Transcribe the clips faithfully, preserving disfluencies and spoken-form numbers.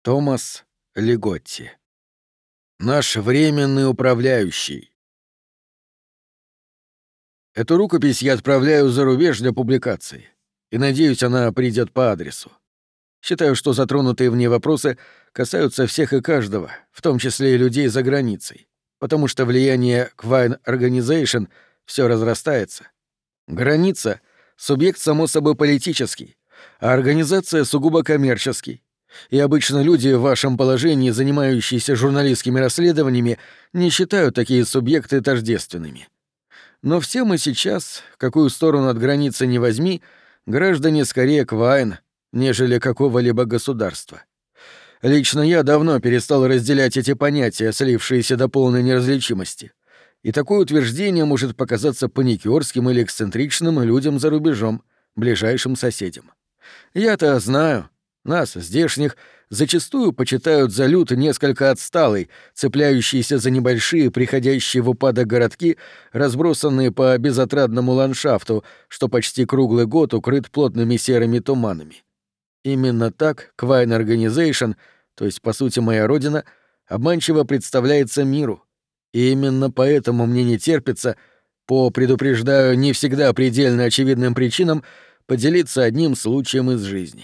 Томас Лиготти. Наш временный управляющий. Эту рукопись я отправляю за рубеж для публикации, и надеюсь, она придет по адресу. Считаю, что затронутые в ней вопросы касаются всех и каждого, в том числе и людей за границей, потому что влияние Quine Organization все разрастается. Граница — субъект, само собой, политический, а организация сугубо коммерческий. И обычно люди в вашем положении, занимающиеся журналистскими расследованиями, не считают такие субъекты тождественными. Но все мы сейчас, какую сторону от границы ни возьми, граждане скорее Quine, нежели какого-либо государства. Лично я давно перестал разделять эти понятия, слившиеся до полной неразличимости. И такое утверждение может показаться паникёрским или эксцентричным людям за рубежом, ближайшим соседям. Я-то знаю, нас, здешних, зачастую почитают за люд несколько отсталый, цепляющийся за небольшие, приходящие в упадок городки, разбросанные по безотрадному ландшафту, что почти круглый год укрыт плотными серыми туманами. Именно так Quine Organization, то есть, по сути, моя родина, обманчиво представляется миру. И именно поэтому мне не терпится, по, предупреждаю, не всегда предельно очевидным причинам, поделиться одним случаем из жизни.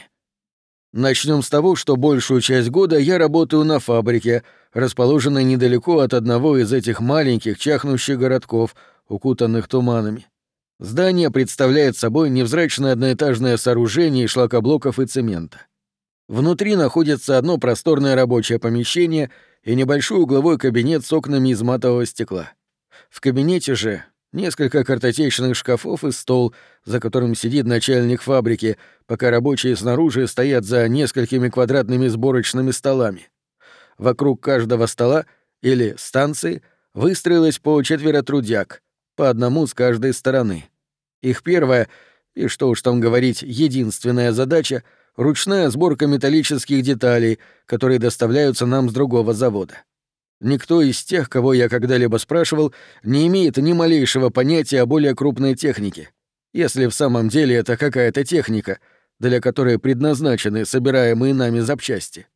Начнем с того, что большую часть года я работаю на фабрике, расположенной недалеко от одного из этих маленьких чахнущих городков, укутанных туманами. Здание представляет собой невзрачное одноэтажное сооружение из шлакоблоков и цемента. Внутри находится одно просторное рабочее помещение и небольшой угловой кабинет с окнами из матового стекла. В кабинете же несколько картотечных шкафов и стол, за которым сидит начальник фабрики, пока рабочие снаружи стоят за несколькими квадратными сборочными столами. Вокруг каждого стола или станции выстроилось по четверо трудяг, по одному с каждой стороны. Их первая, и что уж там говорить, единственная задача — ручная сборка металлических деталей, которые доставляются нам с другого завода. Никто из тех, кого я когда-либо спрашивал, не имеет ни малейшего понятия о более крупной технике, если в самом деле это какая-то техника, для которой предназначены собираемые нами запчасти.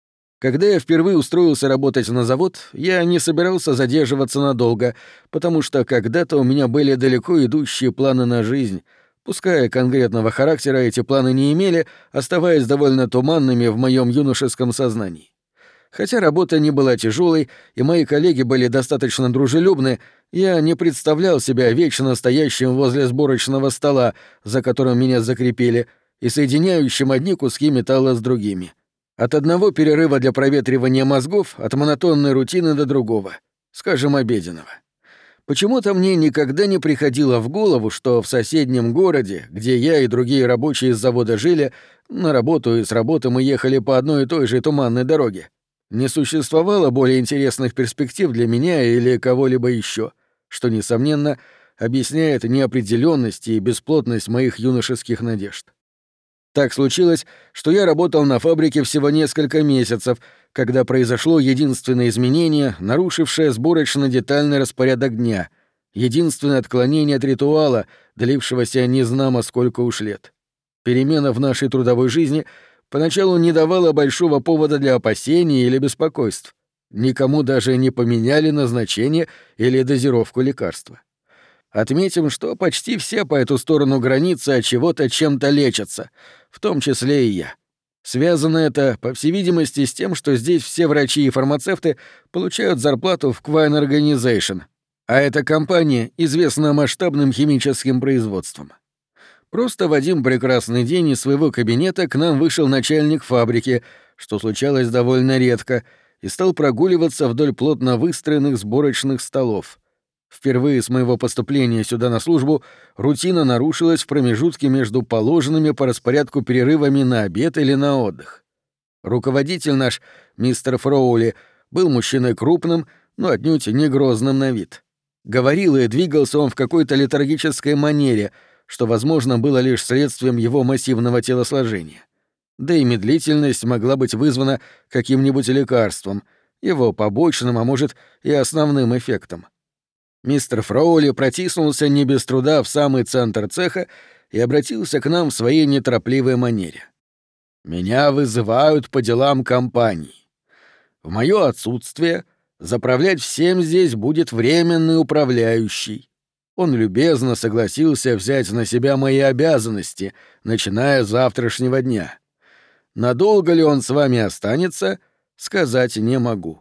Когда я впервые устроился работать на завод, я не собирался задерживаться надолго, потому что когда-то у меня были далеко идущие планы на жизнь, пускай конкретного характера эти планы не имели, оставаясь довольно туманными в моем юношеском сознании. Хотя работа не была тяжелой, и мои коллеги были достаточно дружелюбны, я не представлял себя вечно стоящим возле сборочного стола, за которым меня закрепили, и соединяющим одни куски металла с другими. От одного перерыва для проветривания мозгов, от монотонной рутины до другого, скажем, обеденного. Почему-то мне никогда не приходило в голову, что в соседнем городе, где я и другие рабочие из завода жили, на работу и с работы мы ехали по одной и той же туманной дороге, не существовало более интересных перспектив для меня или кого-либо еще, что, несомненно, объясняет неопределенность и бесплотность моих юношеских надежд. Так случилось, что я работал на фабрике всего несколько месяцев, когда произошло единственное изменение, нарушившее сборочно-детальный распорядок дня, единственное отклонение от ритуала, длившегося незнамо сколько уж лет. Перемена в нашей трудовой жизни поначалу не давала большого повода для опасений или беспокойств. Никому даже не поменяли назначение или дозировку лекарства. Отметим, что почти все по эту сторону границы от чего-то чем-то лечатся, в том числе и я. Связано это, по всей видимости, с тем, что здесь все врачи и фармацевты получают зарплату в Quine Organization, а эта компания известна масштабным химическим производством. Просто в один прекрасный день из своего кабинета к нам вышел начальник фабрики, что случалось довольно редко, и стал прогуливаться вдоль плотно выстроенных сборочных столов. Впервые с моего поступления сюда на службу рутина нарушилась в промежутке между положенными по распорядку перерывами на обед или на отдых. Руководитель наш, мистер Фроули, был мужчиной крупным, но отнюдь не грозным на вид. Говорил и двигался он в какой-то летаргической манере, что, возможно, было лишь следствием его массивного телосложения. Да и медлительность могла быть вызвана каким-нибудь лекарством, его побочным, а может, и основным эффектом. Мистер Фроули протиснулся не без труда в самый центр цеха и обратился к нам в своей неторопливой манере. Меня вызывают по делам компании. В мое отсутствие заправлять всем здесь будет временный управляющий. Он любезно согласился взять на себя мои обязанности, начиная с завтрашнего дня. Надолго ли он с вами останется, сказать не могу».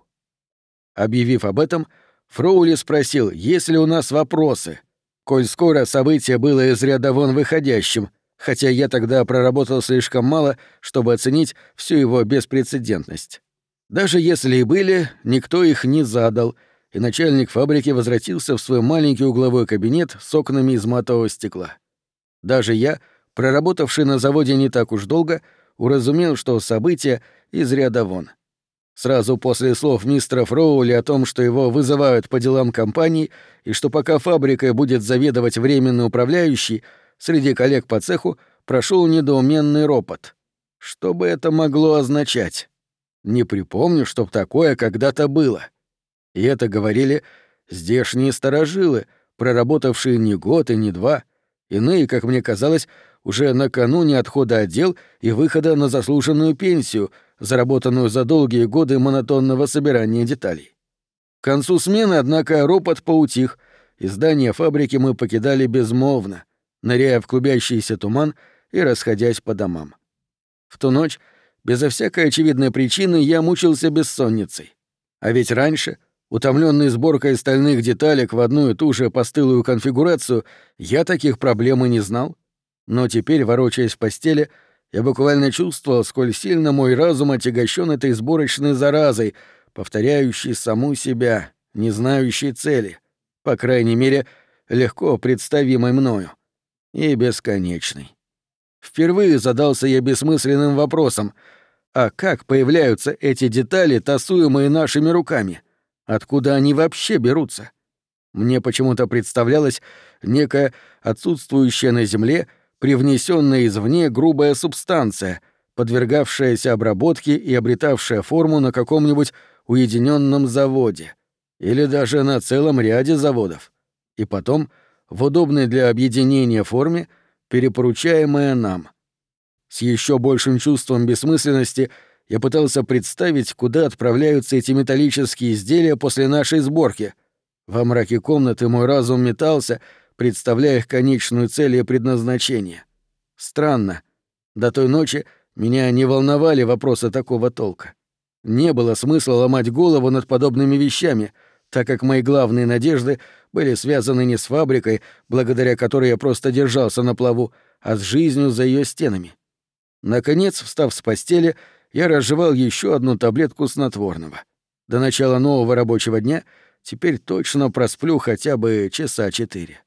Объявив об этом, Фроули спросил, есть ли у нас вопросы, коль скоро событие было из ряда вон выходящим, хотя я тогда проработал слишком мало, чтобы оценить всю его беспрецедентность. Даже если и были, никто их не задал, и начальник фабрики возвратился в свой маленький угловой кабинет с окнами из матового стекла. Даже я, проработавший на заводе не так уж долго, уразумел, что события из ряда вон. Сразу после слов мистера Фроули о том, что его вызывают по делам компании и что пока фабрикой будет заведовать временный управляющий, среди коллег по цеху прошел недоуменный ропот. Что бы это могло означать? Не припомню, чтоб такое когда-то было. И это говорили здешние старожилы, проработавшие не год и не два, иные, как мне казалось, уже накануне отхода от дел и выхода на заслуженную пенсию, заработанную за долгие годы монотонного собирания деталей. К концу смены, однако, ропот поутих, и здание фабрики мы покидали безмолвно, ныряя в клубящийся туман и расходясь по домам. В ту ночь, безо всякой очевидной причины, я мучился бессонницей. А ведь раньше, утомленный сборкой стальных деталек в одну и ту же постылую конфигурацию, я таких проблем и не знал. Но теперь, ворочаясь в постели, я буквально чувствовал, сколь сильно мой разум отягощен этой сборочной заразой, повторяющей саму себя, не знающей цели, по крайней мере, легко представимой мною, и бесконечной. Впервые задался я бессмысленным вопросом: а как появляются эти детали, тасуемые нашими руками? Откуда они вообще берутся? Мне почему-то представлялась некая отсутствующая на Земле, привнесенная извне грубая субстанция, подвергавшаяся обработке и обретавшая форму на каком-нибудь уединенном заводе или даже на целом ряде заводов, и потом, в удобной для объединения форме, перепоручаемая нам. С еще большим чувством бессмысленности я пытался представить, куда отправляются эти металлические изделия после нашей сборки. Во мраке комнаты мой разум метался, представляя их конечную цель и предназначение. Странно. До той ночи меня не волновали вопросы такого толка. Не было смысла ломать голову над подобными вещами, так как мои главные надежды были связаны не с фабрикой, благодаря которой я просто держался на плаву, а с жизнью за ее стенами. Наконец, встав с постели, я разжевал еще одну таблетку снотворного. До начала нового рабочего дня теперь точно просплю хотя бы часа четыре.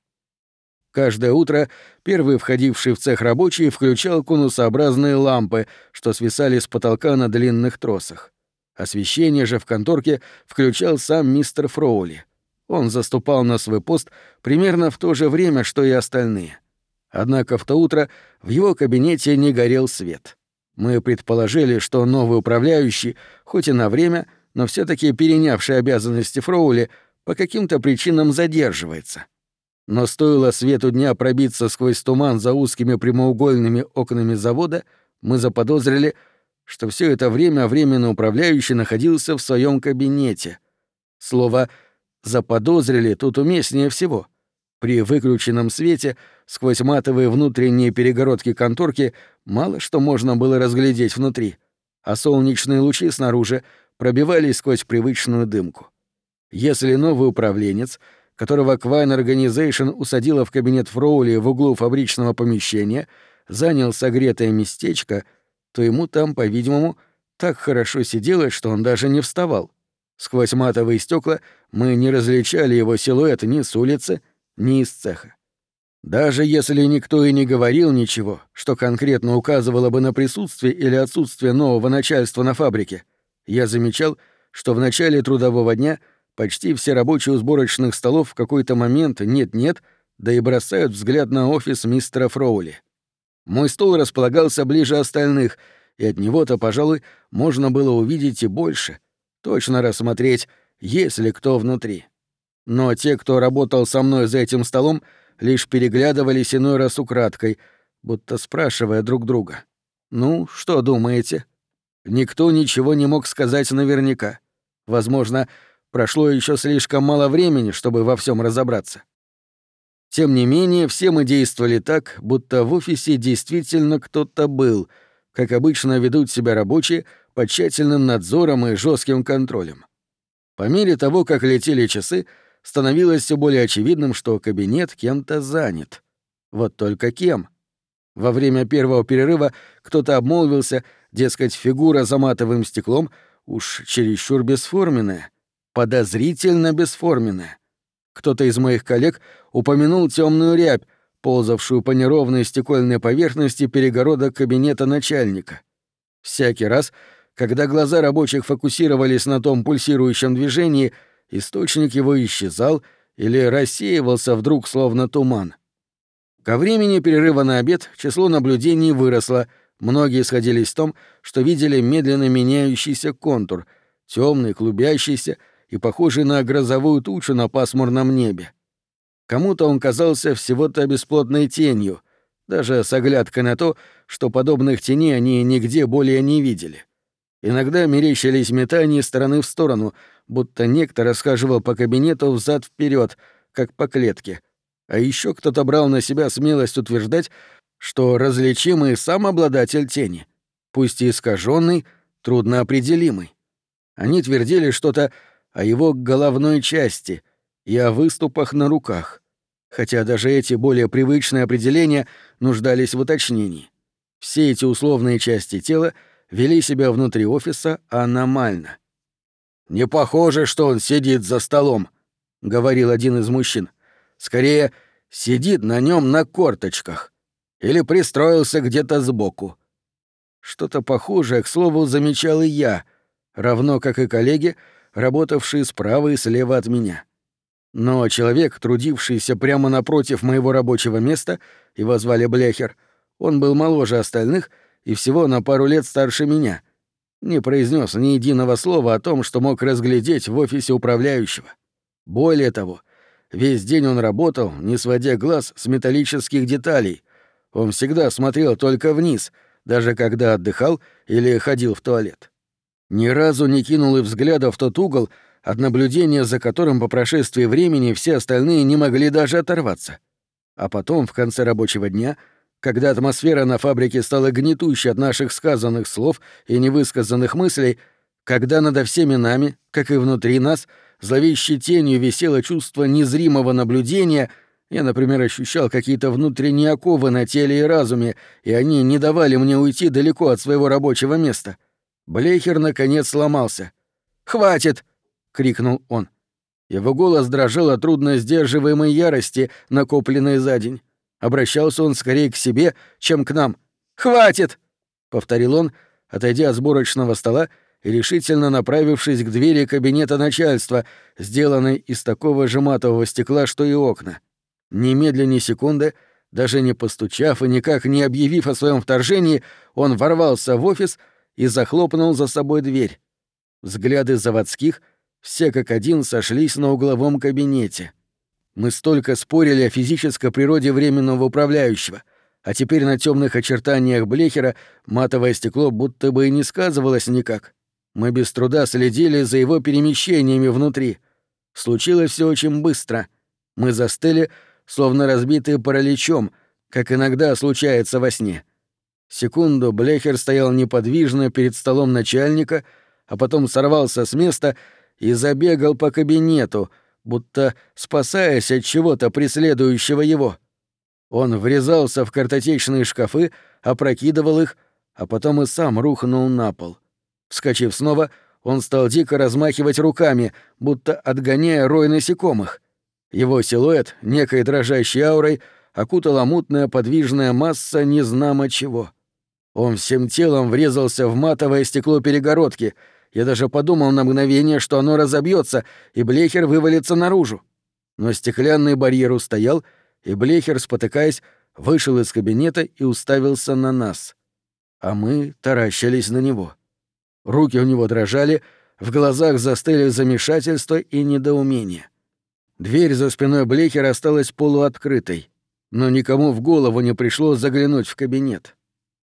Каждое утро первый входивший в цех рабочий включал конусообразные лампы, что свисали с потолка на длинных тросах. Освещение же в конторке включал сам мистер Фроули. Он заступал на свой пост примерно в то же время, что и остальные. Однако в то утро в его кабинете не горел свет. Мы предположили, что новый управляющий, хоть и на время, но все таки перенявший обязанности Фроули, по каким-то причинам задерживается. Но стоило свету дня пробиться сквозь туман за узкими прямоугольными окнами завода, мы заподозрили, что все это время временно управляющий находился в своем кабинете. Слово «заподозрили» тут уместнее всего. При выключенном свете сквозь матовые внутренние перегородки конторки мало что можно было разглядеть внутри, а солнечные лучи снаружи пробивались сквозь привычную дымку. Если новый управленец, которого Quine Organization усадила в кабинет Фроули в углу фабричного помещения, занял согретое местечко, то ему там, по-видимому, так хорошо сиделось, что он даже не вставал. Сквозь матовые стекла мы не различали его силуэт ни с улицы, ни из цеха. Даже если никто и не говорил ничего, что конкретно указывало бы на присутствие или отсутствие нового начальства на фабрике, я замечал, что в начале трудового дня почти все рабочие у сборочных столов в какой-то момент нет-нет, да и бросают взгляд на офис мистера Фроули. Мой стол располагался ближе остальных, и от него-то, пожалуй, можно было увидеть и больше, точно рассмотреть, есть ли кто внутри. Но те, кто работал со мной за этим столом, лишь переглядывались иной раз украдкой, будто спрашивая друг друга: Ну, что думаете? Никто ничего не мог сказать наверняка. Возможно, прошло еще слишком мало времени, чтобы во всем разобраться. Тем не менее, все мы действовали так, будто в офисе действительно кто-то был, как обычно ведут себя рабочие под тщательным надзором и жестким контролем. По мере того, как летели часы, становилось все более очевидным, что кабинет кем-то занят. Вот только кем? Во время первого перерыва кто-то обмолвился, дескать, фигура за матовым стеклом уж чересчур бесформенная, подозрительно бесформенная. Кто-то из моих коллег упомянул темную рябь, ползавшую по неровной стекольной поверхности перегородок кабинета начальника. Всякий раз, когда глаза рабочих фокусировались на том пульсирующем движении, источник его исчезал или рассеивался вдруг словно туман. Ко времени перерыва на обед число наблюдений выросло, многие сходились в том, что видели медленно меняющийся контур, темный, клубящийся и похожий на грозовую тучу на пасмурном небе. Кому-то он казался всего-то бесплотной тенью, даже с оглядкой на то, что подобных теней они нигде более не видели. Иногда мерещились метания из стороны в сторону, будто некто расхаживал по кабинету взад-вперед, как по клетке. А еще кто-то брал на себя смелость утверждать, что различимый сам обладатель тени, пусть и искаженный, трудноопределимый. Они твердили что-то о его головной части и о выступах на руках, хотя даже эти более привычные определения нуждались в уточнении. Все эти условные части тела вели себя внутри офиса аномально. «Не похоже, что он сидит за столом», — говорил один из мужчин. «Скорее, сидит на нем на корточках или пристроился где-то сбоку». Что-то похожее, к слову, замечал и я, равно как и коллеги, работавшие справа и слева от меня. Но человек, трудившийся прямо напротив моего рабочего места, его звали Блехер, он был моложе остальных и всего на пару лет старше меня, не произнес ни единого слова о том, что мог разглядеть в офисе управляющего. Более того, весь день он работал, не сводя глаз с металлических деталей. Он всегда смотрел только вниз, даже когда отдыхал или ходил в туалет. Ни разу не кинул и взгляда в тот угол, от наблюдения за которым по прошествии времени все остальные не могли даже оторваться. А потом, в конце рабочего дня, когда атмосфера на фабрике стала гнетущей от наших сказанных слов и невысказанных мыслей, когда над всеми нами, как и внутри нас, зловещей тенью висело чувство незримого наблюдения, я, например, ощущал какие-то внутренние оковы на теле и разуме, и они не давали мне уйти далеко от своего рабочего места. Блехер, наконец, сломался. «Хватит!» — крикнул он. Его голос дрожал от трудно сдерживаемой ярости, накопленной за день. Обращался он скорее к себе, чем к нам. «Хватит!» — повторил он, отойдя от сборочного стола и решительно направившись к двери кабинета начальства, сделанной из такого же матового стекла, что и окна. Немедленно ни секунды, даже не постучав и никак не объявив о своем вторжении, он ворвался в офис и захлопнул за собой дверь. Взгляды заводских все как один сошлись на угловом кабинете. Мы столько спорили о физической природе временного управляющего, а теперь на темных очертаниях Блехера матовое стекло будто бы и не сказывалось никак. Мы без труда следили за его перемещениями внутри. Случилось все очень быстро. Мы застыли, словно разбитые параличом, как иногда случается во сне. Секунду Блехер стоял неподвижно перед столом начальника, а потом сорвался с места и забегал по кабинету, будто спасаясь от чего-то преследующего его. Он врезался в картотечные шкафы, опрокидывал их, а потом и сам рухнул на пол. Вскочив снова, он стал дико размахивать руками, будто отгоняя рой насекомых. Его силуэт, некой дрожащей аурой, окутала мутная подвижная масса незнамо чего. Он всем телом врезался в матовое стекло перегородки. Я даже подумал на мгновение, что оно разобьется, и Блехер вывалится наружу. Но стеклянный барьер устоял, и Блехер, спотыкаясь, вышел из кабинета и уставился на нас. А мы таращились на него. Руки у него дрожали, в глазах застыли замешательство и недоумение. Дверь за спиной Блехера осталась полуоткрытой, но никому в голову не пришло заглянуть в кабинет.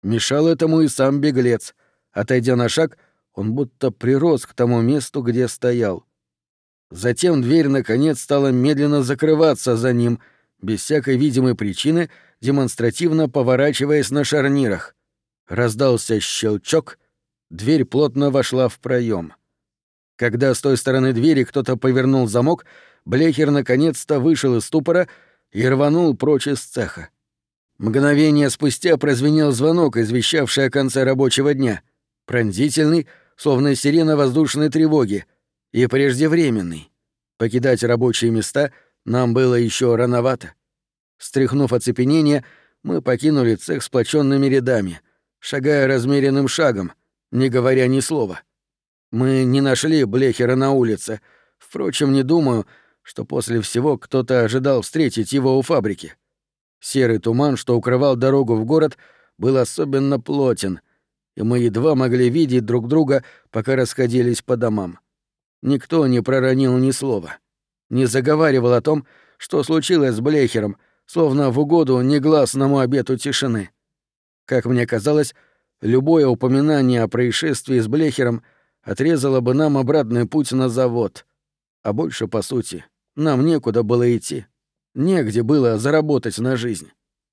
Мешал этому и сам беглец. Отойдя на шаг, он будто прирос к тому месту, где стоял. Затем дверь, наконец, стала медленно закрываться за ним, без всякой видимой причины, демонстративно поворачиваясь на шарнирах. Раздался щелчок, дверь плотно вошла в проем. Когда с той стороны двери кто-то повернул замок, Блехер наконец-то вышел из ступора и рванул прочь из цеха. Мгновение спустя прозвенел звонок, извещавший о конце рабочего дня. Пронзительный, словно сирена воздушной тревоги, и преждевременный. Покидать рабочие места нам было еще рановато. Стряхнув оцепенение, мы покинули цех сплоченными рядами, шагая размеренным шагом, не говоря ни слова. Мы не нашли Блехера на улице. Впрочем, не думаю, что после всего кто-то ожидал встретить его у фабрики. Серый туман, что укрывал дорогу в город, был особенно плотен, и мы едва могли видеть друг друга, пока расходились по домам. Никто не проронил ни слова. Не заговаривал о том, что случилось с Блехером, словно в угоду негласному обету тишины. Как мне казалось, любое упоминание о происшествии с Блехером отрезало бы нам обратный путь на завод. А больше, по сути, нам некуда было идти. Негде было заработать на жизнь.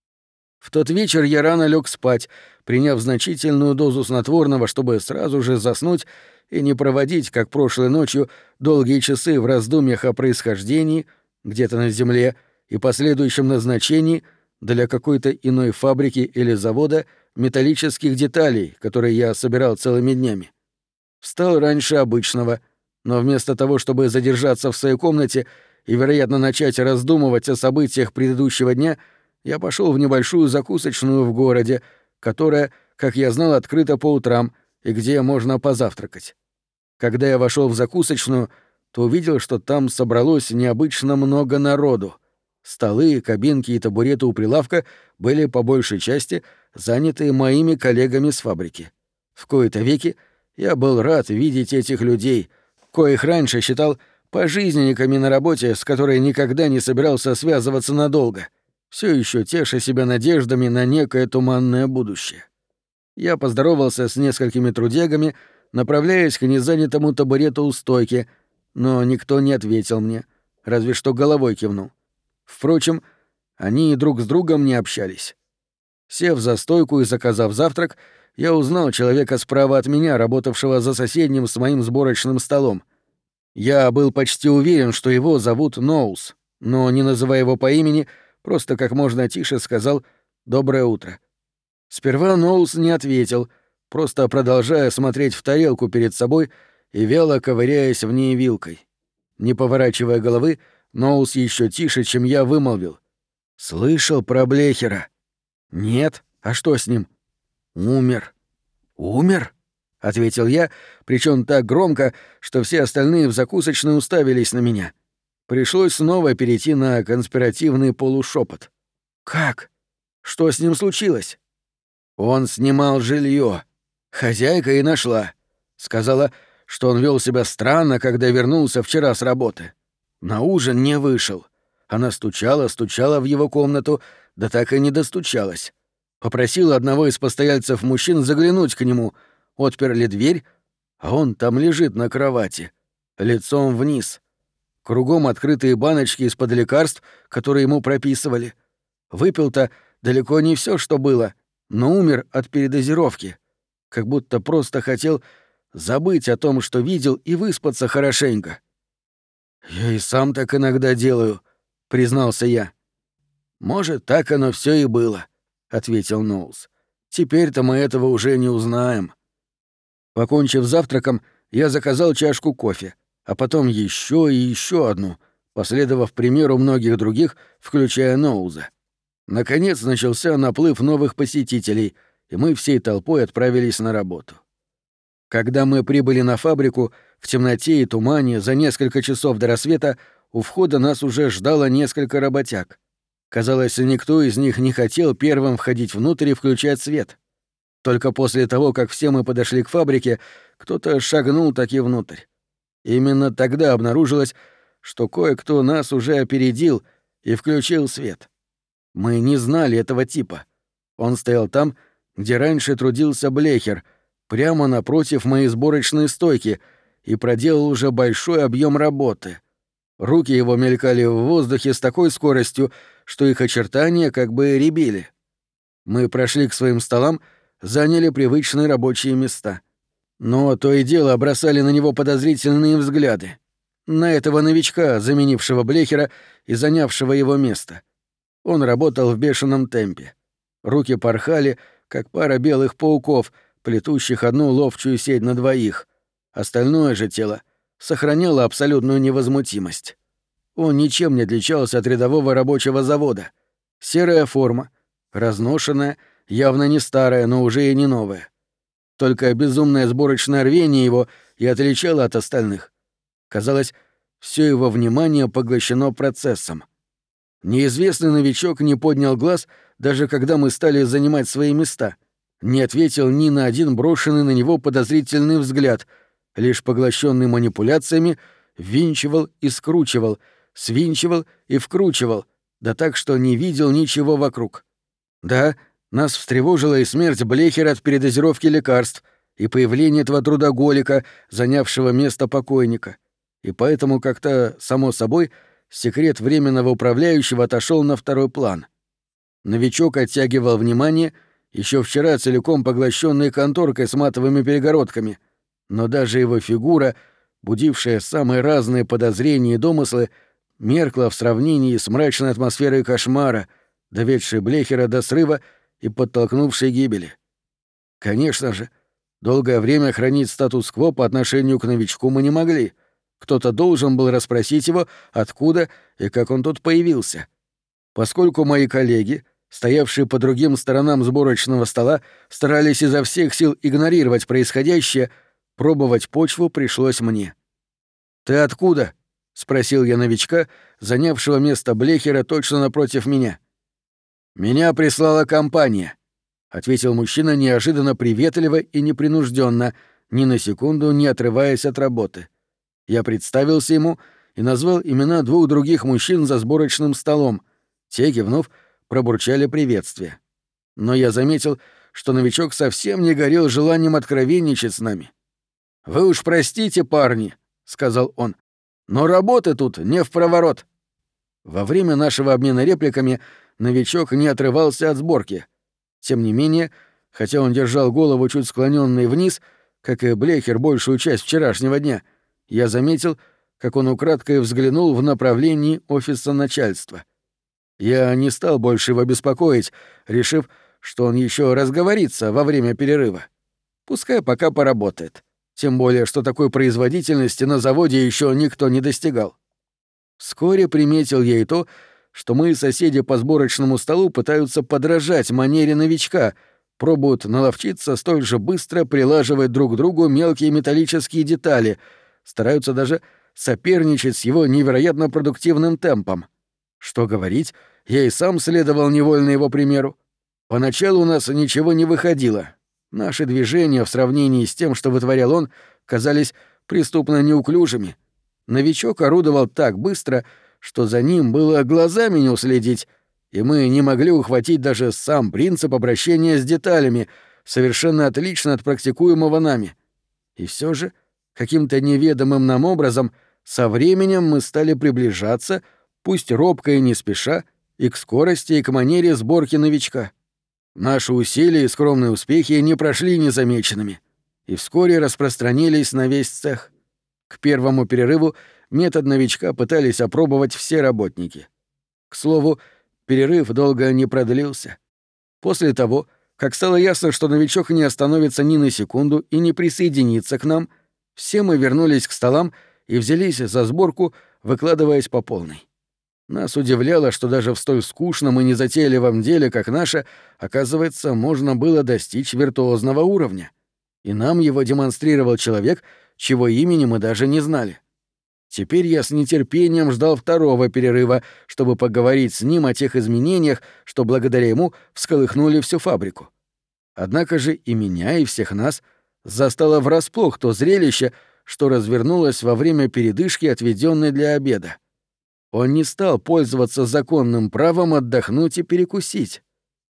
В тот вечер я рано лег спать, приняв значительную дозу снотворного, чтобы сразу же заснуть и не проводить, как прошлой ночью, долгие часы в раздумьях о происхождении, где-то на земле, и последующем назначении для какой-то иной фабрики или завода металлических деталей, которые я собирал целыми днями. Встал раньше обычного, но вместо того, чтобы задержаться в своей комнате и, вероятно, начать раздумывать о событиях предыдущего дня, я пошел в небольшую закусочную в городе, которая, как я знал, открыта по утрам и где можно позавтракать. Когда я вошел в закусочную, то увидел, что там собралось необычно много народу. Столы, кабинки и табуреты у прилавка были по большей части заняты моими коллегами с фабрики. В кои-то веки я был рад видеть этих людей, коих раньше считал пожизненниками на работе, с которой никогда не собирался связываться надолго, все еще теша себя надеждами на некое туманное будущее. Я поздоровался с несколькими трудягами, направляясь к незанятому табурету у стойки, но никто не ответил мне, разве что головой кивнул. Впрочем, они и друг с другом не общались. Сев за стойку и заказав завтрак, я узнал человека справа от меня, работавшего за соседним с моим сборочным столом. Я был почти уверен, что его зовут Ноулс, но, не называя его по имени, просто как можно тише сказал «доброе утро». Сперва Ноулс не ответил, просто продолжая смотреть в тарелку перед собой и вяло ковыряясь в ней вилкой. Не поворачивая головы, Ноулс еще тише, чем я, вымолвил: «Слышал про Блехера?» «Нет. А что с ним?» «Умер». «Умер?» — ответил я, причем так громко, что все остальные в закусочной уставились на меня. Пришлось снова перейти на конспиративный полушепот. «Как? Что с ним случилось?» «Он снимал жилье. Хозяйка и нашла. Сказала, что он вел себя странно, когда вернулся вчера с работы. На ужин не вышел. Она стучала, стучала в его комнату, да так и не достучалась. Попросила одного из постояльцев мужчин заглянуть к нему, отперли дверь, а он там лежит на кровати, лицом вниз. Кругом открытые баночки из-под лекарств, которые ему прописывали. Выпил-то далеко не все, что было, но умер от передозировки. Как будто просто хотел забыть о том, что видел, и выспаться хорошенько. «Я и сам так иногда делаю», — признался я. «Может, так оно все и было», — ответил Ноулс. «Теперь-то мы этого уже не узнаем». Покончив завтраком, я заказал чашку кофе, а потом еще и еще одну, последовав примеру многих других, включая Ноуза. Наконец начался наплыв новых посетителей, и мы всей толпой отправились на работу. Когда мы прибыли на фабрику, в темноте и тумане за несколько часов до рассвета у входа нас уже ждало несколько работяг. Казалось, никто из них не хотел первым входить внутрь и включать свет. Только после того, как все мы подошли к фабрике, кто-то шагнул таки внутрь. Именно тогда обнаружилось, что кое-кто нас уже опередил и включил свет. Мы не знали этого типа. Он стоял там, где раньше трудился Блехер, прямо напротив моей сборочной стойки, и проделал уже большой объем работы. Руки его мелькали в воздухе с такой скоростью, что их очертания как бы рябили. Мы прошли к своим столам, заняли привычные рабочие места. Но то и дело бросали на него подозрительные взгляды. На этого новичка, заменившего Блехера и занявшего его место. Он работал в бешеном темпе. Руки порхали, как пара белых пауков, плетущих одну ловчую сеть на двоих. Остальное же тело сохраняло абсолютную невозмутимость. Он ничем не отличался от рядового рабочего завода. Серая форма, разношенная, явно не старая, но уже и не новая. Только безумное сборочное рвение его и отличало от остальных. Казалось, все его внимание поглощено процессом. Неизвестный новичок не поднял глаз, даже когда мы стали занимать свои места, не ответил ни на один брошенный на него подозрительный взгляд, лишь поглощенный манипуляциями, ввинчивал и скручивал, свинчивал и вкручивал, да так, что не видел ничего вокруг. Да, нас встревожила и смерть Блехера от передозировки лекарств, и появление этого трудоголика, занявшего место покойника. И поэтому как-то, само собой, секрет временного управляющего отошел на второй план. Новичок оттягивал внимание, еще вчера целиком поглощенный конторкой с матовыми перегородками, но даже его фигура, будившая самые разные подозрения и домыслы, меркла в сравнении с мрачной атмосферой кошмара, доведшей Блехера до срыва и подтолкнувшей гибели. Конечно же, долгое время хранить статус-кво по отношению к новичку мы не могли. Кто-то должен был расспросить его, откуда и как он тут появился. Поскольку мои коллеги, стоявшие по другим сторонам сборочного стола, старались изо всех сил игнорировать происходящее, пробовать почву пришлось мне. «Ты откуда?» — спросил я новичка, занявшего место Блехера точно напротив меня. «Меня прислала компания», — ответил мужчина неожиданно приветливо и непринужденно, ни на секунду не отрываясь от работы. Я представился ему и назвал имена двух других мужчин за сборочным столом. Те, кивнув, пробурчали приветствие. Но я заметил, что новичок совсем не горел желанием откровенничать с нами. «Вы уж простите, парни», — сказал он, — «но работы тут не впроворот». Во время нашего обмена репликами новичок не отрывался от сборки. Тем не менее, хотя он держал голову чуть склонённой вниз, как и Блехер большую часть вчерашнего дня, я заметил, как он украдкой взглянул в направлении офиса начальства. Я не стал больше его беспокоить, решив, что он еще разговорится во время перерыва. Пускай пока поработает. Тем более, что такой производительности на заводе еще никто не достигал. Вскоре приметил я и то, что мои соседи по сборочному столу пытаются подражать манере новичка, пробуют наловчиться столь же быстро прилаживать друг к другу мелкие металлические детали, стараются даже соперничать с его невероятно продуктивным темпом. Что говорить, я и сам следовал невольно его примеру. Поначалу у нас ничего не выходило. Наши движения в сравнении с тем, что вытворял он, казались преступно неуклюжими. Новичок орудовал так быстро, что за ним было глазами не уследить, и мы не могли ухватить даже сам принцип обращения с деталями, совершенно отлично от практикуемого нами. И все же, каким-то неведомым нам образом, со временем мы стали приближаться, пусть робко и не спеша, и к скорости, и к манере сборки новичка. Наши усилия и скромные успехи не прошли незамеченными и вскоре распространились на весь цех. К первому перерыву метод новичка пытались опробовать все работники. К слову, перерыв долго не продлился. После того, как стало ясно, что новичок не остановится ни на секунду и не присоединится к нам, все мы вернулись к столам и взялись за сборку, выкладываясь по полной. Нас удивляло, что даже в столь скучном и незатейливом деле, как наше, оказывается, можно было достичь виртуозного уровня. И нам его демонстрировал человек, чего имени мы даже не знали. Теперь я с нетерпением ждал второго перерыва, чтобы поговорить с ним о тех изменениях, что благодаря ему всколыхнули всю фабрику. Однако же и меня, и всех нас застало врасплох то зрелище, что развернулось во время передышки, отведенной для обеда. Он не стал пользоваться законным правом отдохнуть и перекусить.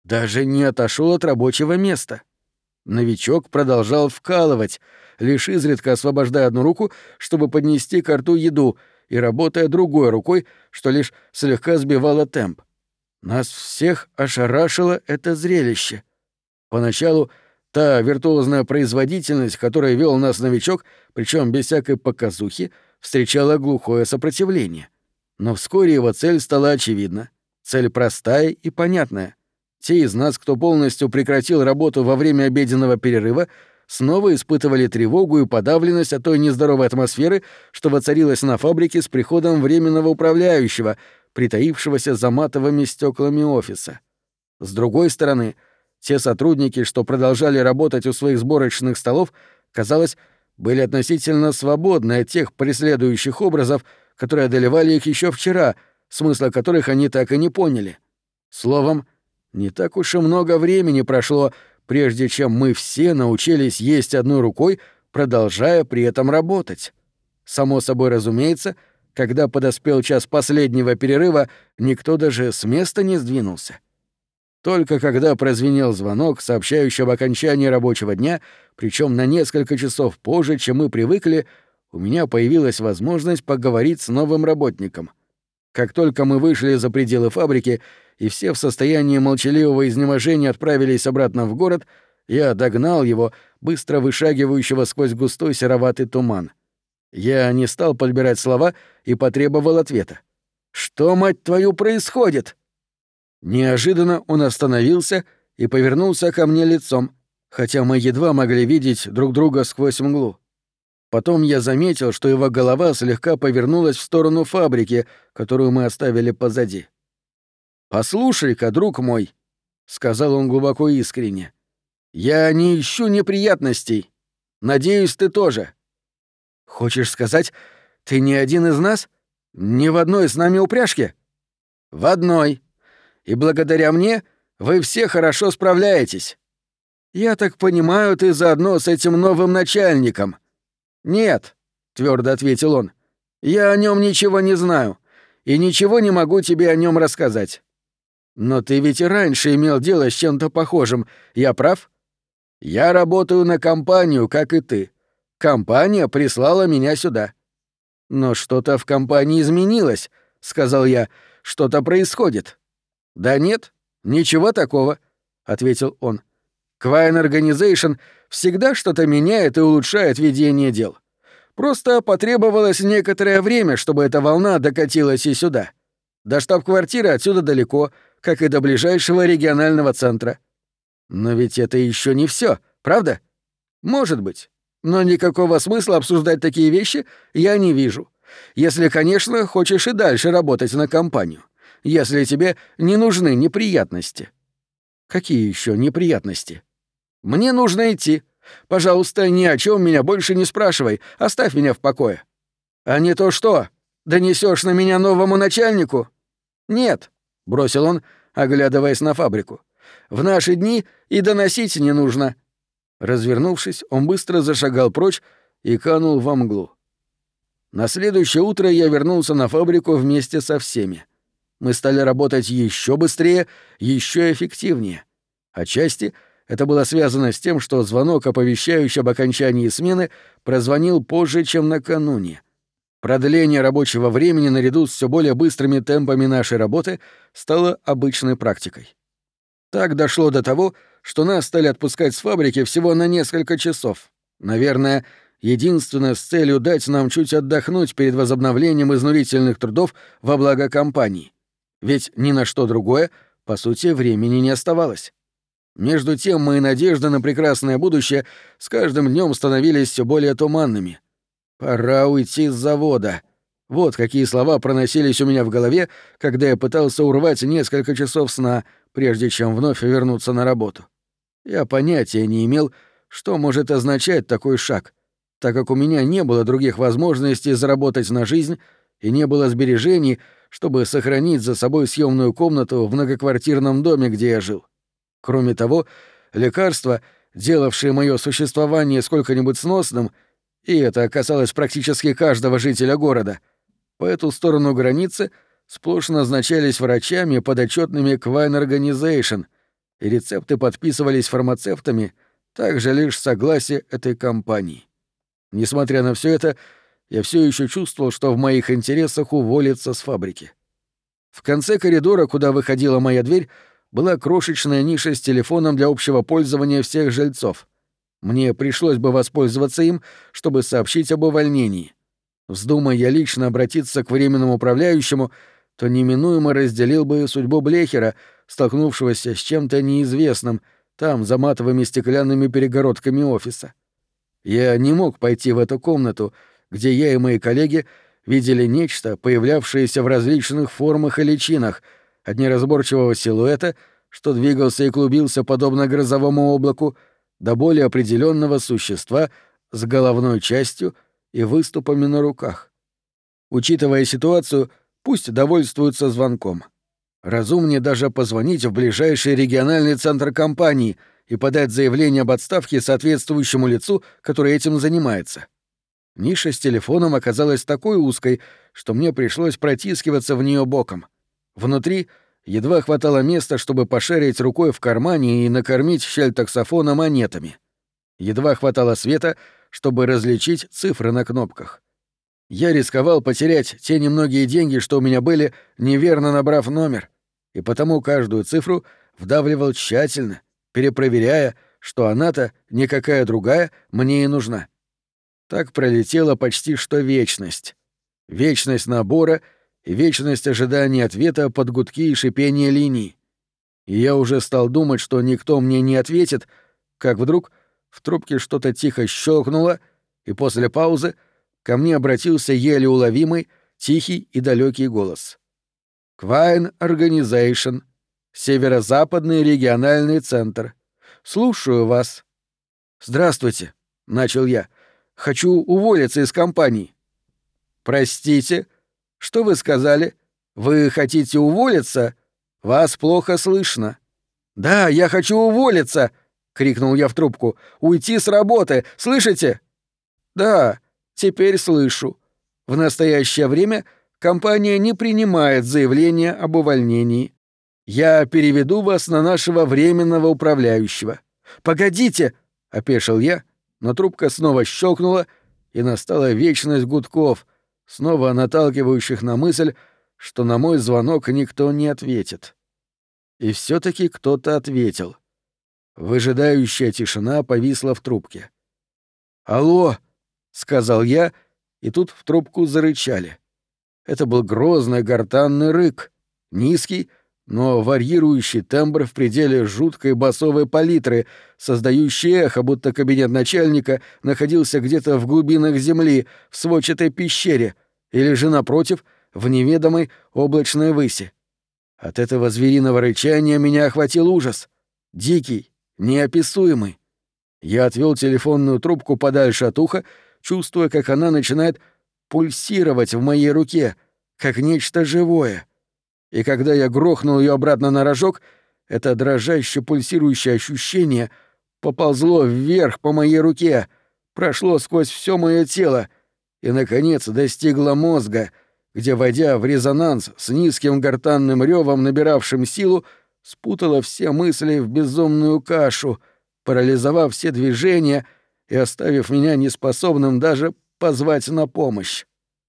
даже не отошел от рабочего места. Новичок продолжал вкалывать, лишь изредка освобождая одну руку, чтобы поднести ко рту еду, и работая другой рукой, что лишь слегка сбивало темп. Нас всех ошарашило это зрелище. Поначалу та виртуозная производительность, которой вел нас новичок, причем без всякой показухи, встречала глухое сопротивление. Но вскоре его цель стала очевидна. Цель простая и понятная. Те из нас, кто полностью прекратил работу во время обеденного перерыва, снова испытывали тревогу и подавленность от той нездоровой атмосферы, что воцарилась на фабрике с приходом временного управляющего, притаившегося за матовыми стеклами офиса. С другой стороны, те сотрудники, что продолжали работать у своих сборочных столов, казалось, были относительно свободны от тех преследующих образов, которые одолевали их еще вчера, смысла которых они так и не поняли. Словом, не так уж и много времени прошло, прежде чем мы все научились есть одной рукой, продолжая при этом работать. Само собой разумеется, когда подоспел час последнего перерыва, никто даже с места не сдвинулся. Только когда прозвенел звонок, сообщающий об окончании рабочего дня, причем на несколько часов позже, чем мы привыкли, у меня появилась возможность поговорить с новым работником. Как только мы вышли за пределы фабрики, и все в состоянии молчаливого изнеможения отправились обратно в город, я догнал его, быстро вышагивающего сквозь густой сероватый туман. Я не стал подбирать слова и потребовал ответа. «Что, мать твою, происходит?» Неожиданно он остановился и повернулся ко мне лицом, хотя мы едва могли видеть друг друга сквозь мглу. Потом я заметил, что его голова слегка повернулась в сторону фабрики, которую мы оставили позади. «Послушай-ка, друг мой», — сказал он глубоко искренне, — «я не ищу неприятностей. Надеюсь, ты тоже». «Хочешь сказать, ты не один из нас? Ни в одной с нами упряжке?» «В одной. И благодаря мне вы все хорошо справляетесь. Я так понимаю, ты заодно с этим новым начальником». «Нет», — твердо ответил он, — «я о нем ничего не знаю и ничего не могу тебе о нем рассказать». «Но ты ведь и раньше имел дело с чем-то похожим, я прав?» «Я работаю на компанию, как и ты. Компания прислала меня сюда». «Но что-то в компании изменилось», — сказал я, — «что-то происходит». «Да нет, ничего такого», — ответил он. «Quine Organization всегда что-то меняет и улучшает ведение дел. Просто потребовалось некоторое время, чтобы эта волна докатилась и сюда. До штаб-квартиры отсюда далеко, как и до ближайшего регионального центра. Но ведь это еще не все, правда? Может быть. Но никакого смысла обсуждать такие вещи я не вижу. Если, конечно, хочешь и дальше работать на компанию. Если тебе не нужны неприятности». «Какие еще неприятности?» «Мне нужно идти. Пожалуйста, ни о чем меня больше не спрашивай. Оставь меня в покое». «А не то что? Донесешь на меня новому начальнику?» «Нет», — бросил он, оглядываясь на фабрику. «В наши дни и доносить не нужно». Развернувшись, он быстро зашагал прочь и канул во мглу. На следующее утро я вернулся на фабрику вместе со всеми. Мы стали работать еще быстрее, еще эффективнее. Отчасти это было связано с тем, что звонок, оповещающий об окончании смены, прозвонил позже, чем накануне. Продление рабочего времени наряду с все более быстрыми темпами нашей работы стало обычной практикой. Так дошло до того, что нас стали отпускать с фабрики всего на несколько часов. Наверное, единственно с целью дать нам чуть отдохнуть перед возобновлением изнурительных трудов во благо компании. Ведь ни на что другое, по сути, времени не оставалось. Между тем мои надежды на прекрасное будущее с каждым днем становились все более туманными. «Пора уйти с завода». Вот какие слова проносились у меня в голове, когда я пытался урвать несколько часов сна, прежде чем вновь вернуться на работу. Я понятия не имел, что может означать такой шаг, так как у меня не было других возможностей заработать на жизнь и не было сбережений, чтобы сохранить за собой съемную комнату в многоквартирном доме, где я жил. Кроме того, лекарства, делавшие мое существование сколько-нибудь сносным, и это касалось практически каждого жителя города, по эту сторону границы сплошь назначались врачами, подотчетными Quine Organization, и рецепты подписывались фармацевтами также лишь с согласия этой компании. Несмотря на все это, я все еще чувствовал, что в моих интересах уволиться с фабрики. В конце коридора, куда выходила моя дверь, была крошечная ниша с телефоном для общего пользования всех жильцов. Мне пришлось бы воспользоваться им, чтобы сообщить об увольнении. Вздумая я лично обратиться к временному управляющему, то неминуемо разделил бы судьбу Блехера, столкнувшегося с чем-то неизвестным, там, за матовыми стеклянными перегородками офиса. Я не мог пойти в эту комнату, где я и мои коллеги видели нечто, появлявшееся в различных формах и личинах, от неразборчивого силуэта, что двигался и клубился подобно грозовому облаку, до более определенного существа с головной частью и выступами на руках. Учитывая ситуацию, пусть довольствуются звонком. Разумнее даже позвонить в ближайший региональный центр компании и подать заявление об отставке соответствующему лицу, которое этим занимается. Ниша с телефоном оказалась такой узкой, что мне пришлось протискиваться в нее боком. Внутри едва хватало места, чтобы пошарить рукой в кармане и накормить щель таксофона монетами. Едва хватало света, чтобы различить цифры на кнопках. Я рисковал потерять те немногие деньги, что у меня были, неверно набрав номер, и потому каждую цифру вдавливал тщательно, перепроверяя, что она-то, никакая другая, мне и нужна. Так пролетела почти что вечность. Вечность набора и вечность ожидания ответа под гудки и шипение линий. И я уже стал думать, что никто мне не ответит, как вдруг в трубке что-то тихо щелкнуло, и после паузы ко мне обратился еле уловимый, тихий и далекий голос. «Quine Organization, Северо-Западный региональный центр. Слушаю вас». «Здравствуйте», — начал я. «Хочу уволиться из компании». «Простите, что вы сказали? Вы хотите уволиться? Вас плохо слышно». «Да, я хочу уволиться!» — крикнул я в трубку. «Уйти с работы, слышите?» «Да, теперь слышу. В настоящее время компания не принимает заявления об увольнении. Я переведу вас на нашего временного управляющего». «Погодите!» — опешил я, но трубка снова щелкнула, и настала вечность гудков, снова наталкивающих на мысль, что на мой звонок никто не ответит. И все-таки кто-то ответил. Выжидающая тишина повисла в трубке. «Алло!» — сказал я, и тут в трубку зарычали. Это был грозный гортанный рык, низкий, но варьирующий тембр в пределе жуткой басовой палитры, создающий эхо, будто кабинет начальника находился где-то в глубинах земли, в сводчатой пещере, или же, напротив, в неведомой облачной выси. От этого звериного рычания меня охватил ужас. Дикий, неописуемый. Я отвел телефонную трубку подальше от уха, чувствуя, как она начинает пульсировать в моей руке, как нечто живое. И когда я грохнул ее обратно на рожок, это дрожащее пульсирующее ощущение поползло вверх по моей руке, прошло сквозь все мое тело и, наконец, достигло мозга, где, войдя в резонанс с низким гортанным ревом, набиравшим силу, спутало все мысли в безумную кашу, парализовав все движения и оставив меня неспособным даже позвать на помощь.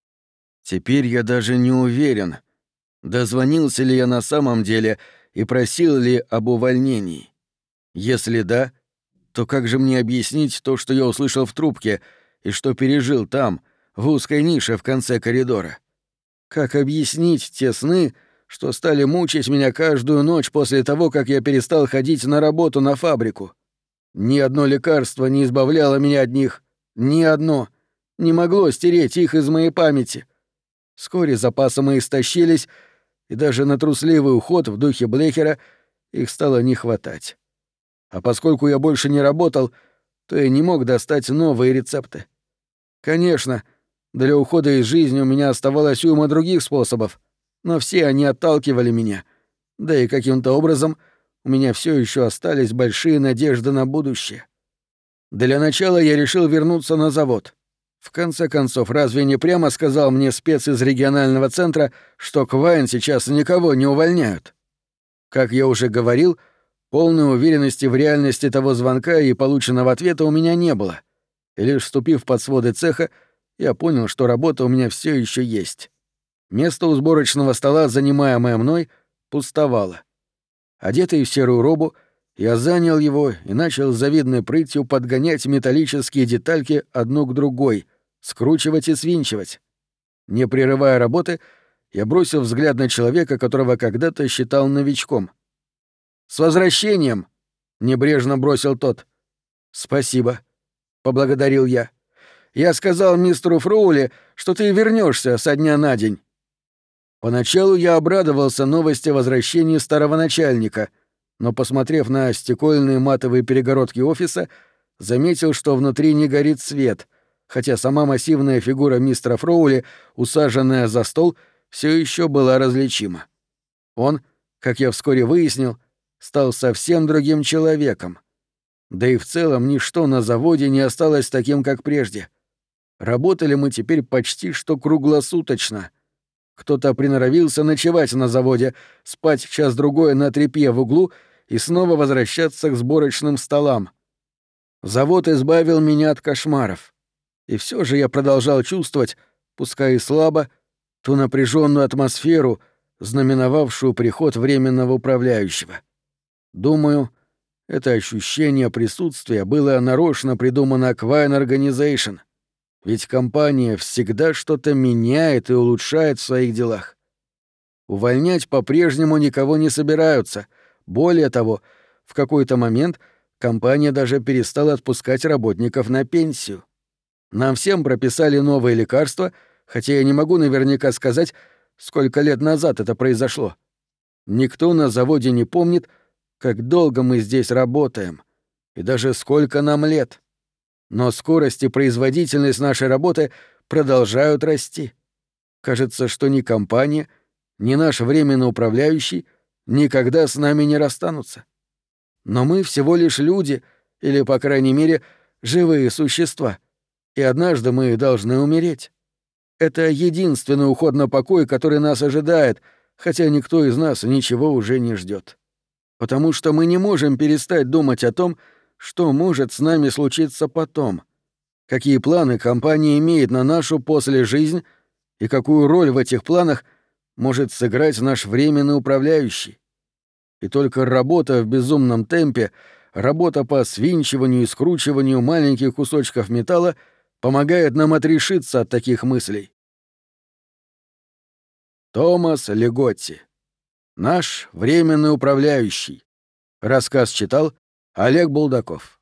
Теперь я даже не уверен, дозвонился ли я на самом деле и просил ли об увольнении. Если да, то как же мне объяснить то, что я услышал в трубке и что пережил там, в узкой нише в конце коридора? Как объяснить те сны, что стали мучить меня каждую ночь после того, как я перестал ходить на работу на фабрику? Ни одно лекарство не избавляло меня от них, ни одно, не могло стереть их из моей памяти. Вскоре запасы мои истощились, и даже на трусливый уход в духе Блехера их стало не хватать. А поскольку я больше не работал, то я не мог достать новые рецепты. Конечно, для ухода из жизни у меня оставалось уйма других способов, но все они отталкивали меня, да и каким-то образом у меня все еще остались большие надежды на будущее. Для начала я решил вернуться на завод. В конце концов, разве не прямо сказал мне спец из регионального центра, что Quine сейчас никого не увольняют? Как я уже говорил, Полной уверенности в реальности того звонка и полученного ответа у меня не было. И лишь вступив под своды цеха, я понял, что работа у меня все еще есть. Место у сборочного стола, занимаемое мной, пустовало. Одетый в серую робу, я занял его и начал с завидной прытью подгонять металлические детальки одну к другой, скручивать и свинчивать. Не прерывая работы, я бросил взгляд на человека, которого когда-то считал новичком. «С возвращением!» — небрежно бросил тот. «Спасибо», — поблагодарил я. «Я сказал мистеру Фроули, что ты вернешься со дня на день». Поначалу я обрадовался новости о возвращении старого начальника, но, посмотрев на стекольные матовые перегородки офиса, заметил, что внутри не горит свет, хотя сама массивная фигура мистера Фроули, усаженная за стол, все еще была различима. Он, как я вскоре выяснил, стал совсем другим человеком. Да и в целом ничто на заводе не осталось таким, как прежде. Работали мы теперь почти что круглосуточно. Кто-то приноровился ночевать на заводе, спать час-другой на тряпье в углу и снова возвращаться к сборочным столам. Завод избавил меня от кошмаров. И все же я продолжал чувствовать, пускай и слабо, ту напряженную атмосферу, знаменовавшую приход временного управляющего. Думаю, это ощущение присутствия было нарочно придумано Quine Organization, ведь компания всегда что-то меняет и улучшает в своих делах. Увольнять по-прежнему никого не собираются. Более того, в какой-то момент компания даже перестала отпускать работников на пенсию. Нам всем прописали новые лекарства, хотя я не могу наверняка сказать, сколько лет назад это произошло. Никто на заводе не помнит, как долго мы здесь работаем, и даже сколько нам лет. Но скорость и производительность нашей работы продолжают расти. Кажется, что ни компания, ни наш временно управляющий никогда с нами не расстанутся. Но мы всего лишь люди, или, по крайней мере, живые существа, и однажды мы должны умереть. Это единственный уход на покой, который нас ожидает, хотя никто из нас ничего уже не ждет. Потому что мы не можем перестать думать о том, что может с нами случиться потом, какие планы компания имеет на нашу послежизнь и какую роль в этих планах может сыграть наш временный управляющий. И только работа в безумном темпе, работа по свинчиванию и скручиванию маленьких кусочков металла помогает нам отрешиться от таких мыслей. Томас Лиготти. Наш временный управляющий. Рассказ читал Олег Булдаков.